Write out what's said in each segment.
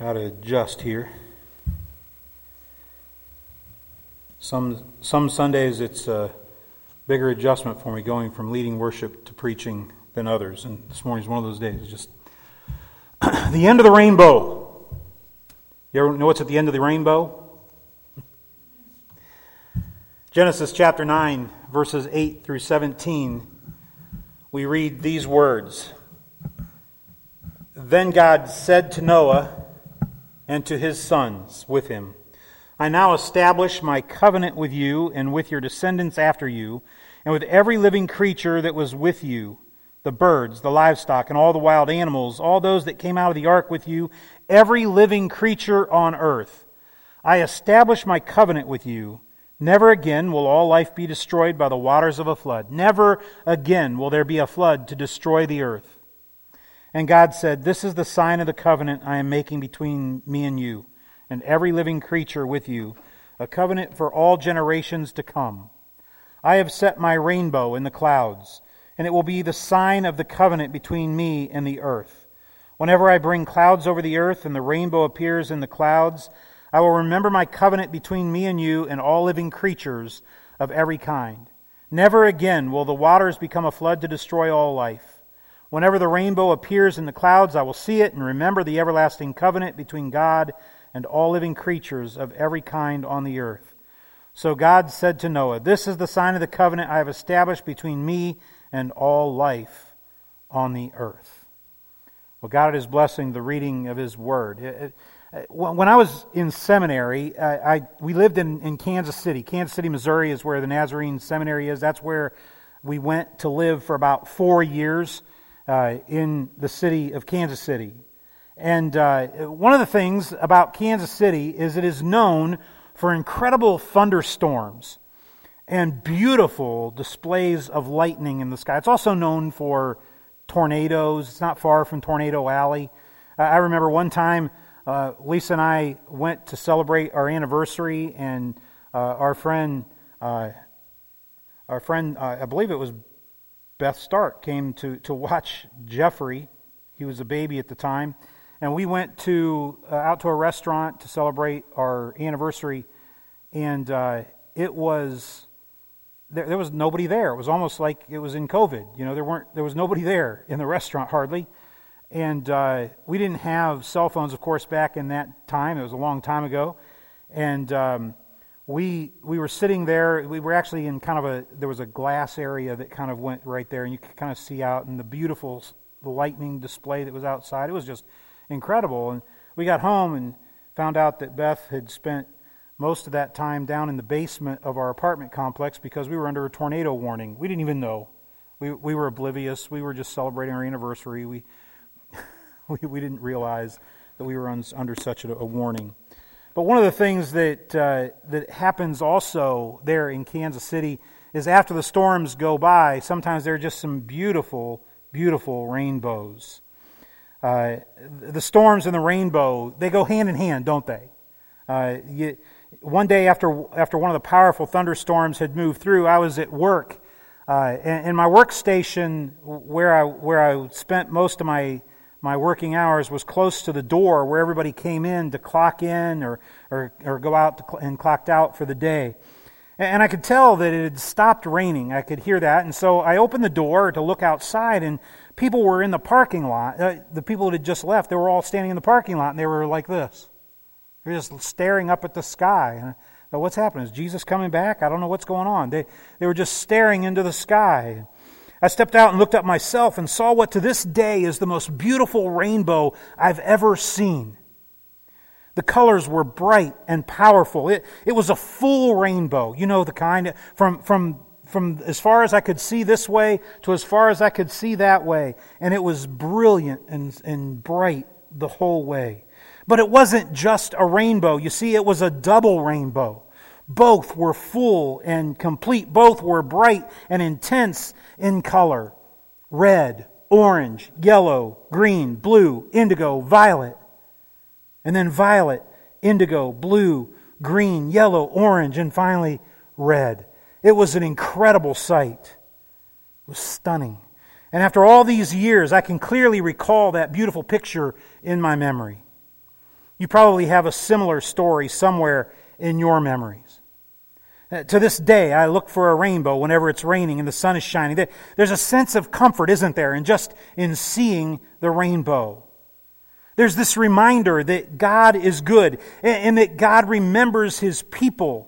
Got to adjust here. Some Sundays it's a bigger adjustment for me going from leading worship to preaching than others. And this morning's one of those days. It's just the end of the rainbow. You ever know what's at the end of the rainbow? Genesis chapter 9, verses 8 through 17, we read these words. Then God said to Noah and to his sons with him, I now establish my covenant with you and with your descendants after you, and with every living creature that was with you, the birds, the livestock, and all the wild animals, all those that came out of the ark with you, every living creature on earth. I establish my covenant with you. Never again will all life be destroyed by the waters of a flood. Never again will there be a flood to destroy the earth. And God said, This is the sign of the covenant I am making between me and you, and every living creature with you, a covenant for all generations to come. I have set my rainbow in the clouds, and it will be the sign of the covenant between me and the earth. Whenever I bring clouds over the earth and the rainbow appears in the clouds, I will remember my covenant between me and you and all living creatures of every kind. Never again will the waters become a flood to destroy all life. Whenever the rainbow appears in the clouds, I will see it and remember the everlasting covenant between God and all living creatures of every kind on the earth. So God said to Noah, This is the sign of the covenant I have established between me and all life on the earth. Well, God is blessing the reading of His Word. When I was in seminary, we lived in Kansas City. Kansas City, Missouri is where the Nazarene Seminary is. That's where we went to live for about 4 years in the city of Kansas City. And one of the things about Kansas City is it is known for incredible thunderstorms and beautiful displays of lightning in the sky. It's also known for tornadoes. It's not far from Tornado Alley. I remember one time Lisa and I went to celebrate our anniversary, and our friend, I believe it was Beth Stark, came to watch Jeffrey. He was a baby at the time. And we went out to a restaurant to celebrate our anniversary, and there was nobody there. It was almost like it was in COVID. You know, there was nobody there in the restaurant hardly, and we didn't have cell phones, of course, back in that time. It was a long time ago, and we were sitting there. We were actually in there was a glass area that kind of went right there, and you could kind of see out, and the lightning display that was outside. It was just incredible. And we got home and found out that Beth had spent most of that time down in the basement of our apartment complex because we were under a tornado warning. We didn't even know. We were oblivious. We were just celebrating our anniversary. We didn't realize that we were under such a warning. But one of the things that happens also there in Kansas City is after the storms go by, sometimes there are just some beautiful, beautiful rainbows. The storms and the rainbow, they go hand in hand, don't they? One day after one of the powerful thunderstorms had moved through, I was at work. And my workstation, where I spent most of my working hours, was close to the door where everybody came in to clock in or go out and clocked out for the day. And I could tell that it had stopped raining. I could hear that. And so I opened the door to look outside, and people were in the parking lot. The people that had just left, they were all standing in the parking lot, and they were like this. They were just staring up at the sky. And I thought, what's happening? Is Jesus coming back? I don't know what's going on. They were just staring into the sky. I stepped out and looked up myself and saw what to this day is the most beautiful rainbow I've ever seen. The colors were bright and powerful. It was a full rainbow. You know, the kind from as far as I could see this way to as far as I could see that way. And it was brilliant and bright the whole way. But it wasn't just a rainbow. You see, it was a double rainbow. Both were full and complete. Both were bright and intense in color. Red, orange, yellow, green, blue, indigo, violet. And then violet, indigo, blue, green, yellow, orange, and finally red. It was an incredible sight. It was stunning. And after all these years, I can clearly recall that beautiful picture in my memory. You probably have a similar story somewhere in your memories. To this day, I look for a rainbow whenever it's raining and the sun is shining. There's a sense of comfort, isn't there, in seeing the rainbow. There's this reminder that God is good and that God remembers His people.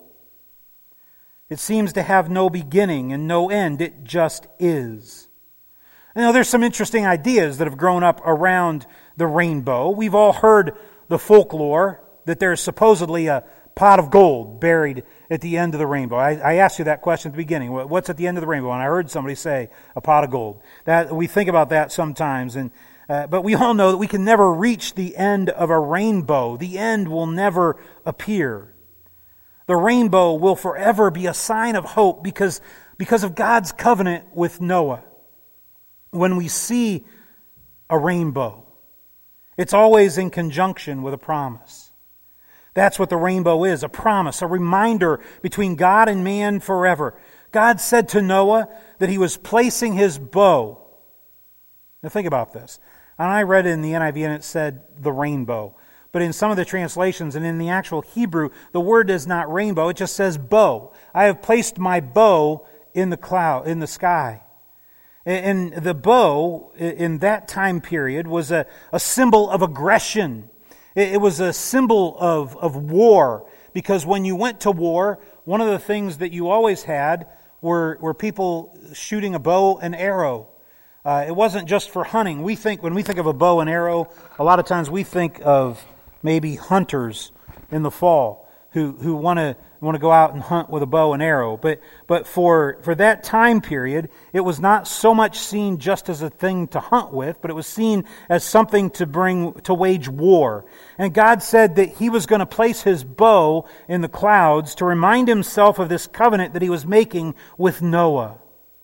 It seems to have no beginning and no end. It just is. There's some interesting ideas that have grown up around the rainbow. We've all heard the folklore that there's supposedly a pot of gold buried at the end of the rainbow. I asked you that question at the beginning. What's at the end of the rainbow? And I heard somebody say a pot of gold. That we think about that sometimes, but we all know that we can never reach the end of a rainbow. The end will never appear. The rainbow will forever be a sign of hope because of God's covenant with Noah. When we see a rainbow, it's always in conjunction with a promise. That's what the rainbow is, a promise, a reminder between God and man forever. God said to Noah that He was placing His bow. Now think about this. And I read it in the NIV and it said the rainbow. But in some of the translations and in the actual Hebrew, the word is not rainbow, it just says bow. I have placed my bow in the sky. And the bow in that time period was a symbol of aggression. It was a symbol of war, because when you went to war, one of the things that you always had were people shooting a bow and arrow. It wasn't just for hunting. When we think of a bow and arrow, a lot of times we think of maybe hunters in the fall who want to go out and hunt with a bow and arrow. But for that time period, it was not so much seen just as a thing to hunt with, but it was seen as something to wage war. And God said that He was going to place His bow in the clouds to remind Himself of this covenant that He was making with Noah.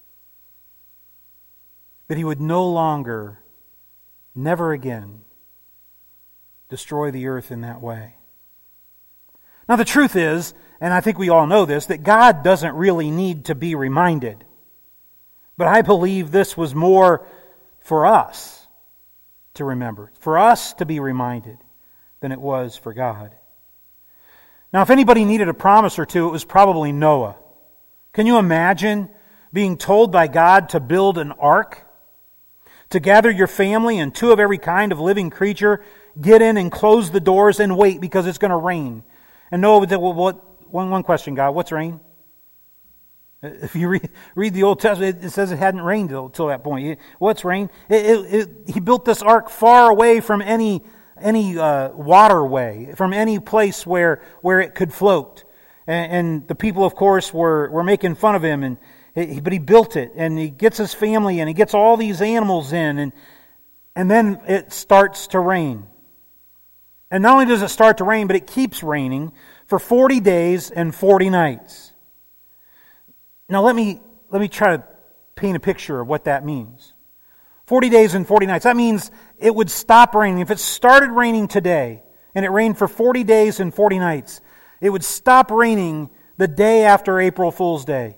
That He would no longer, never again, destroy the earth in that way. Now the truth is, and I think we all know this, that God doesn't really need to be reminded. But I believe this was more for us to remember, for us to be reminded, than it was for God. Now if anybody needed a promise or two, it was probably Noah. Can you imagine being told by God to build an ark? To gather your family and 2 of every kind of living creature, get in and close the doors and wait because it's going to rain. And Noah would say, well, one question, God, what's rain? If you read the Old Testament, it says it hadn't rained till that point. What's rain? He built this ark far away from any waterway, from any place where it could float. And the people, of course, were making fun of him. But he built it, and he gets his family, and he gets all these animals in, and then it starts to rain. And not only does it start to rain, but it keeps raining for 40 days and 40 nights. Now let me try to paint a picture of what that means. 40 days and 40 nights. That means it would stop raining. If it started raining today, and it rained for 40 days and 40 nights, it would stop raining the day after April Fool's Day.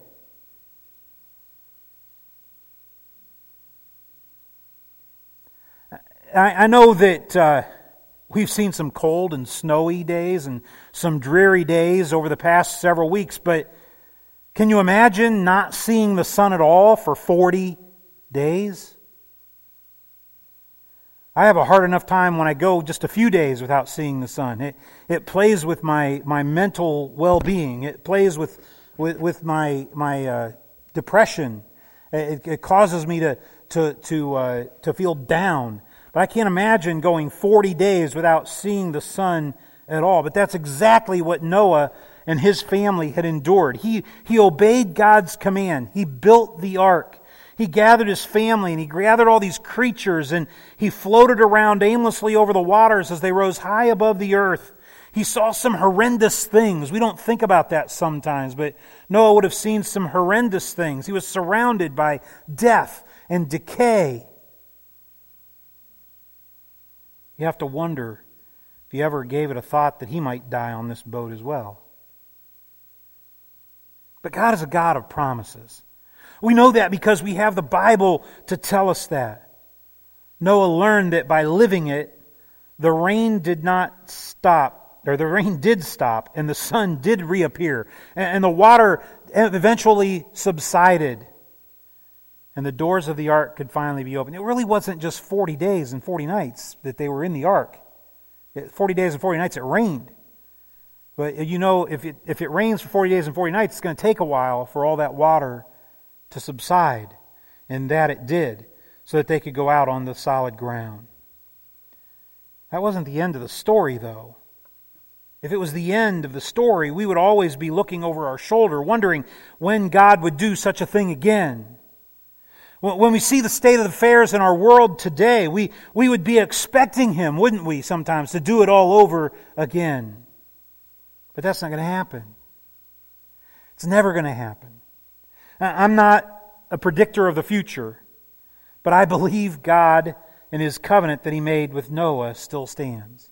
I know that we've seen some cold and snowy days and some dreary days over the past several weeks, but can you imagine not seeing the sun at all for 40 days? I have a hard enough time when I go just a few days without seeing the sun. It plays with my mental well-being. It plays with my depression. It causes me to feel down. But I can't imagine going 40 days without seeing the sun at all. But that's exactly what Noah and his family had endured. He obeyed God's command. He built the ark. He gathered his family and he gathered all these creatures and he floated around aimlessly over the waters as they rose high above the earth. He saw some horrendous things. We don't think about that sometimes, but Noah would have seen some horrendous things. He was surrounded by death and decay. You have to wonder if he ever gave it a thought that he might die on this boat as well. But God is a God of promises. We know that because we have the Bible to tell us that. Noah learned that by living it, the rain did not stop, or the rain did stop, and the sun did reappear, and the water eventually subsided, and the doors of the ark could finally be opened. It really wasn't just 40 days and 40 nights that they were in the ark. 40 days and 40 nights it rained. But you know, if it rains for 40 days and 40 nights, it's going to take a while for all that water to subside. And that it did, so that they could go out on the solid ground. That wasn't the end of the story, though. If it was the end of the story, we would always be looking over our shoulder, wondering when God would do such a thing again. When we see the state of affairs in our world today, we would be expecting Him, wouldn't we, sometimes, to do it all over again. But that's not going to happen. It's never going to happen. I'm not a predictor of the future, but I believe God and His covenant that He made with Noah still stands.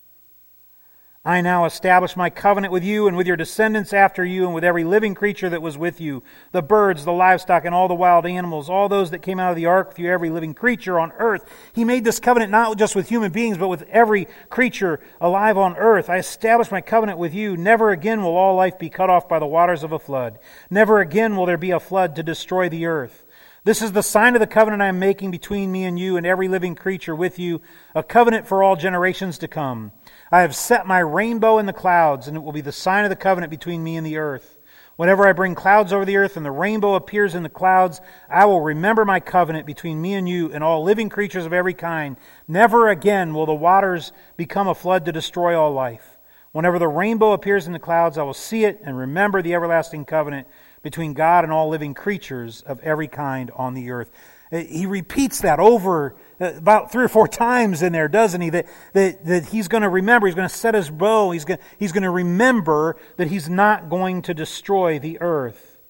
I now establish my covenant with you and with your descendants after you and with every living creature that was with you, the birds, the livestock, and all the wild animals, all those that came out of the ark with you, every living creature on earth. He made this covenant not just with human beings, but with every creature alive on earth. I establish my covenant with you. Never again will all life be cut off by the waters of a flood. Never again will there be a flood to destroy the earth. This is the sign of the covenant I am making between me and you and every living creature with you, a covenant for all generations to come. I have set my rainbow in the clouds, and it will be the sign of the covenant between me and the earth. Whenever I bring clouds over the earth and the rainbow appears in the clouds, I will remember my covenant between me and you and all living creatures of every kind. Never again will the waters become a flood to destroy all life. Whenever the rainbow appears in the clouds, I will see it and remember the everlasting covenant between God and all living creatures of every kind on the earth. He repeats that over about 3 or 4 times in there, doesn't he? That he's going to remember. He's going to set his bow. He's going to remember that he's not going to destroy the earth.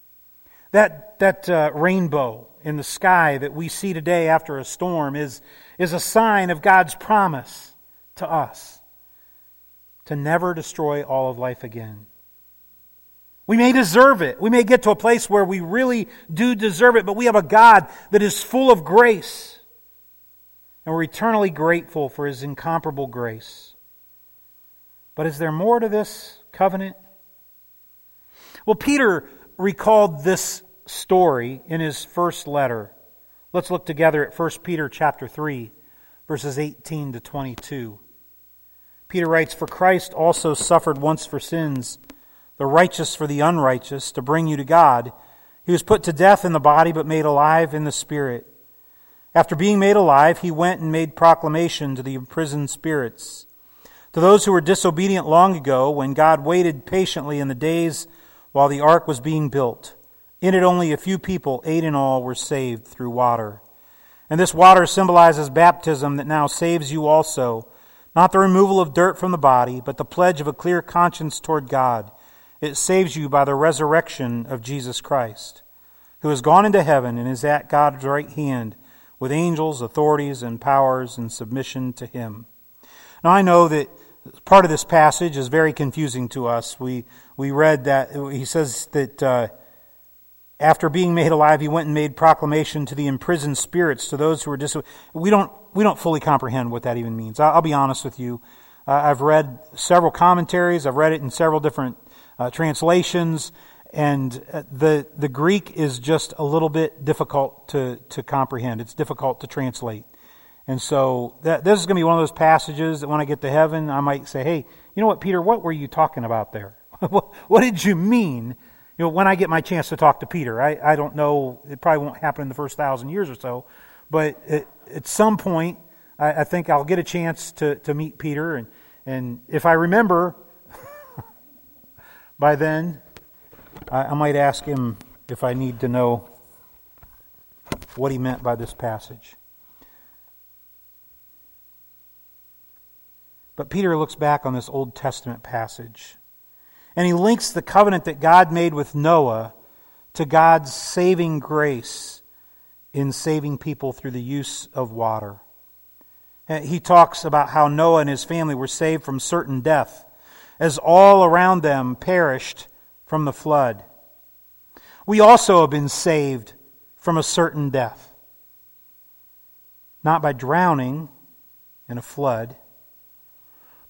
That rainbow in the sky that we see today after a storm is a sign of God's promise to us to never destroy all of life again. We may deserve it. We may get to a place where we really do deserve it, but we have a God that is full of grace. And we're eternally grateful for His incomparable grace. But is there more to this covenant? Well, Peter recalled this story in his first letter. Let's look together at 1 Peter chapter 3, verses 18 to 22. Peter writes, "For Christ also suffered once for sins, the righteous for the unrighteous, to bring you to God. He was put to death in the body, but made alive in the spirit. After being made alive, He went and made proclamation to the imprisoned spirits, to those who were disobedient long ago, when God waited patiently in the days while the ark was being built. In it only a few people, 8 in all, were saved through water. And this water symbolizes baptism that now saves you also, not the removal of dirt from the body, but the pledge of a clear conscience toward God. It saves you by the resurrection of Jesus Christ, who has gone into heaven and is at God's right hand, with angels, authorities, and powers in submission to Him." Now I know that part of this passage is very confusing to us. We read that he says that after being made alive, He went and made proclamation to the imprisoned spirits, to those who were we don't fully comprehend what that even means. I'll be honest with you. I've read several commentaries. I've read it in several different translations, and the Greek is just a little bit difficult to comprehend. It's difficult to translate. And so this is going to be one of those passages that when I get to heaven, I might say, "Hey, you know what, Peter, what were you talking about there? What did you mean?" You know, when I get my chance to talk to Peter. I don't know, it probably won't happen in the first 1,000 years or so, but at some point, I think I'll get a chance to meet Peter, and if I remember by then, I might ask him if I need to know what he meant by this passage. But Peter looks back on this Old Testament passage, and he links the covenant that God made with Noah to God's saving grace in saving people through the use of water. He talks about how Noah and his family were saved from certain death, as all around them perished from the flood. We also have been saved from a certain death. Not by drowning in a flood,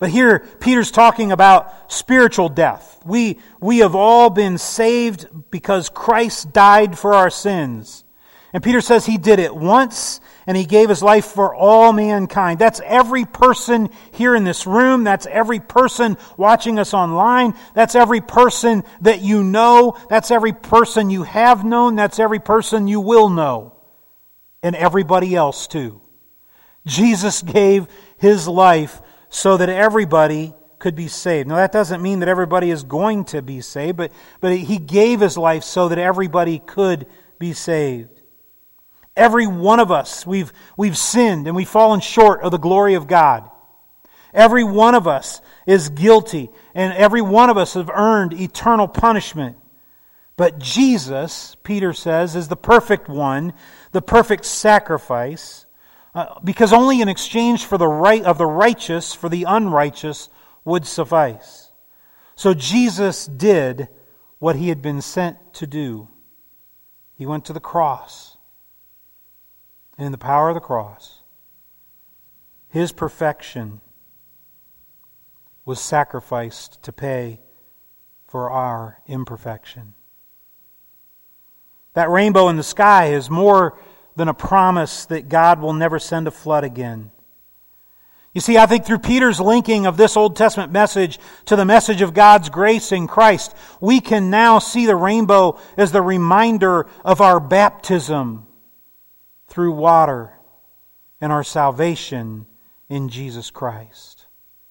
But here, Peter's talking about spiritual death. We have all been saved because Christ died for our sins. And Peter says He did it once, and He gave His life for all mankind. That's every person here in this room. That's every person watching us online. That's every person that you know. That's every person you have known. That's every person you will know. And everybody else too. Jesus gave His life so that everybody could be saved. Now that doesn't mean that everybody is going to be saved, but He gave His life so that everybody could be saved. Every one of us, we've sinned and we've fallen short of the glory of God. Every one of us is guilty, and every one of us have earned eternal punishment. But Jesus, Peter says, is the perfect one, the perfect sacrifice, because only in exchange for the right of the righteous for the unrighteous would suffice. So Jesus did what He had been sent to do. He went to the cross. And in the power of the cross, His perfection was sacrificed to pay for our imperfection. That rainbow in the sky is more than a promise that God will never send a flood again. You see, I think through Peter's linking of this Old Testament message to the message of God's grace in Christ, we can now see the rainbow as the reminder of our baptism through water and our salvation in Jesus Christ.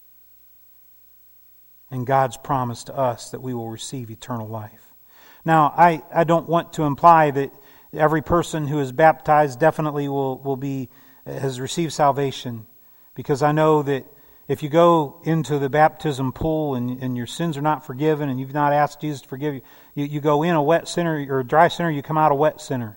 And God's promise to us that we will receive eternal life. Now, I don't want to imply that every person who is baptized definitely has received salvation, because I know that if you go into the baptism pool and your sins are not forgiven and you've not asked Jesus to forgive you, you go in a wet sinner or a dry sinner, you come out a wet sinner.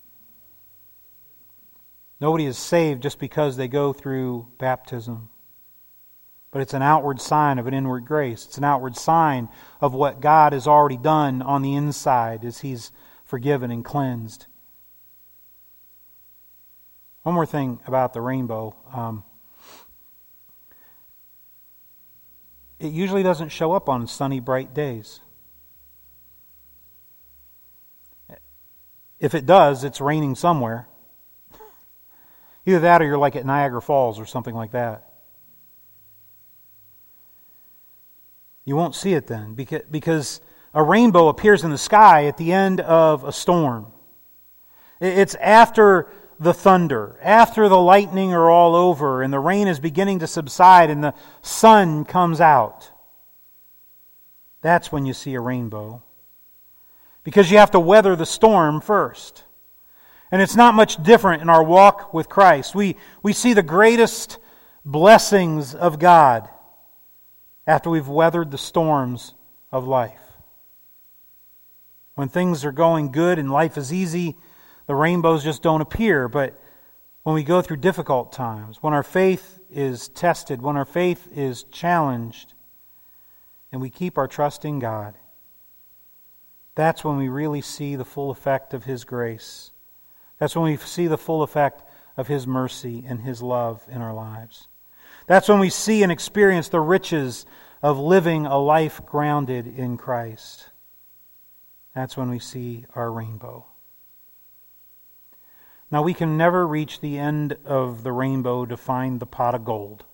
Nobody is saved just because they go through baptism. But it's an outward sign of an inward grace. It's an outward sign of what God has already done on the inside as He's forgiven and cleansed. One more thing about the rainbow. It usually doesn't show up on sunny, bright days. If it does, it's raining somewhere. Either that or you're like at Niagara Falls or something like that. You won't see it then, because a rainbow appears in the sky at the end of a storm. It's after the thunder, after the lightning are all over and the rain is beginning to subside and the sun comes out. That's when you see a rainbow. Because you have to weather the storm first. And it's not much different in our walk with Christ. We see the greatest blessings of God after we've weathered the storms of life. When things are going good and life is easy, the rainbows just don't appear. But when we go through difficult times, when our faith is tested, when our faith is challenged, and we keep our trust in God, that's when we really see the full effect of His grace. That's when we see the full effect of His mercy and His love in our lives. That's when we see and experience the riches of living a life grounded in Christ. That's when we see our rainbow. Now, we can never reach the end of the rainbow to find the pot of gold.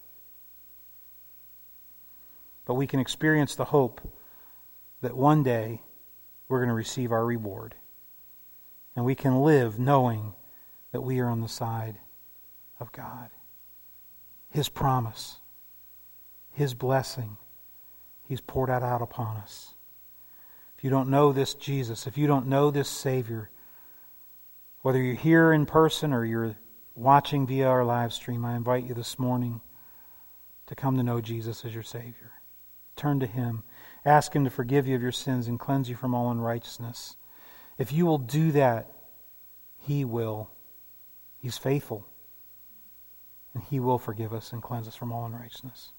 But we can experience the hope that one day we're going to receive our reward. And we can live knowing that we are on the side of God. His promise, His blessing, He's poured that out upon us. If you don't know this Jesus, if you don't know this Savior, whether you're here in person or you're watching via our live stream, I invite you this morning to come to know Jesus as your Savior. Turn to Him. Ask Him to forgive you of your sins and cleanse you from all unrighteousness. If you will do that, He will. He's faithful. And He will forgive us and cleanse us from all unrighteousness.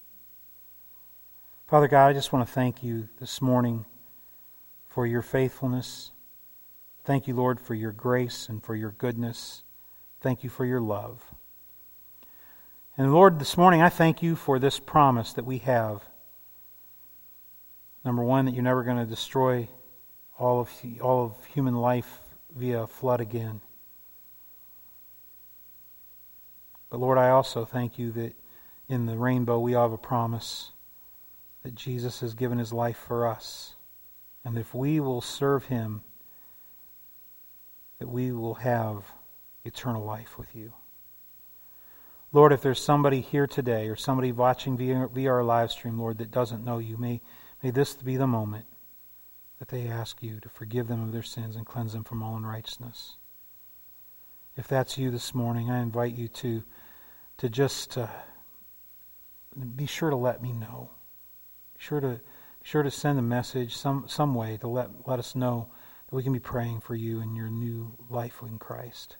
Father God, I just want to thank You this morning for Your faithfulness. Thank You, Lord, for Your grace and for Your goodness. Thank You for Your love. And Lord, this morning I thank you for this promise that we have. Number one, that you're never going to destroy all of human life via a flood again. But Lord, I also thank you that in the rainbow we all have a promise that Jesus has given his life for us. And if we will serve him, that we will have eternal life with you. Lord, if there's somebody here today or somebody watching via our live stream, Lord, that doesn't know you, may this be the moment that they ask you to forgive them of their sins and cleanse them from all unrighteousness. If that's you this morning, I invite you to just be sure to let me know. Be sure to send a message some way to let us know that we can be praying for you in your new life in Christ.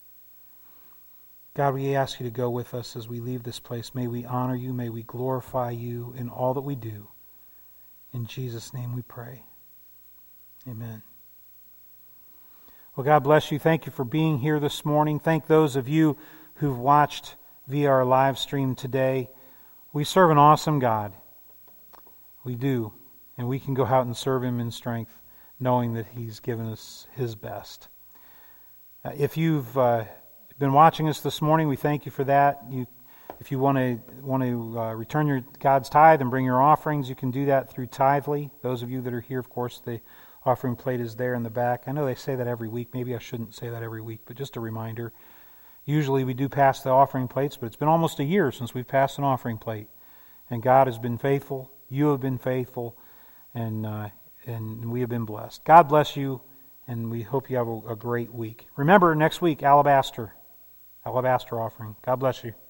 God, we ask you to go with us as we leave this place. May we honor you. May we glorify you in all that we do. In Jesus' name we pray. Amen. Well, God bless you. Thank you for being here this morning. Thank those of you who've watched via our live stream today. We serve an awesome God. We do. And we can go out and serve him in strength, knowing that he's given us his best. If you've been watching us this morning, we thank you for that. If you want to return your God's tithe and bring your offerings, you can do that through Tithely. Those of you that are here, of course, the offering plate is there in the back. I know they say that every week. Maybe I shouldn't say that every week, but just a reminder. Usually we do pass the offering plates, but it's been almost a year since we've passed an offering plate. And God has been faithful. You have been faithful. And we have been blessed. God bless you, and we hope you have a great week. Remember, next week, Alabaster offering. God bless you.